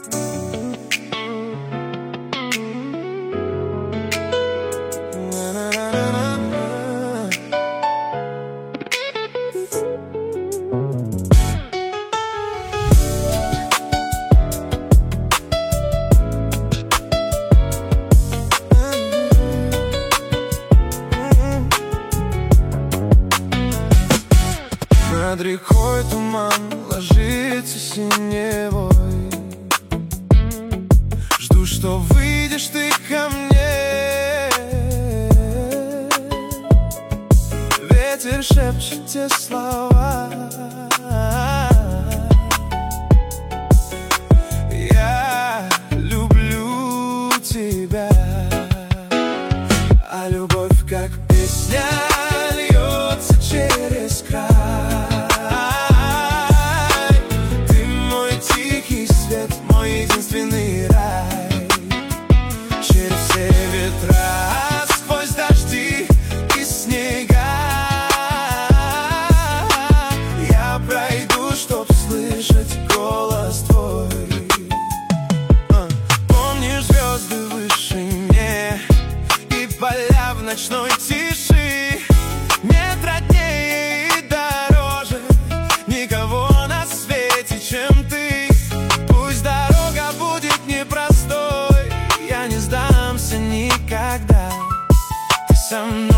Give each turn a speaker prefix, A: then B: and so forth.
A: Над рекой туман ложится синевой. Жду, что выйдешь ты ко мне. Ветер шепчет те слова. Я люблю тебя, а любовь как песня льется через край. Мой единственный рай. Через все ветра, сквозь дожди и снега я пройду, чтоб слышать голос твой. Помнишь звезды в вышине и поля в ночной тиши? Нет роднее и дороже никого на свете, чем ты. Я не сдамся никогда. Ты со мной.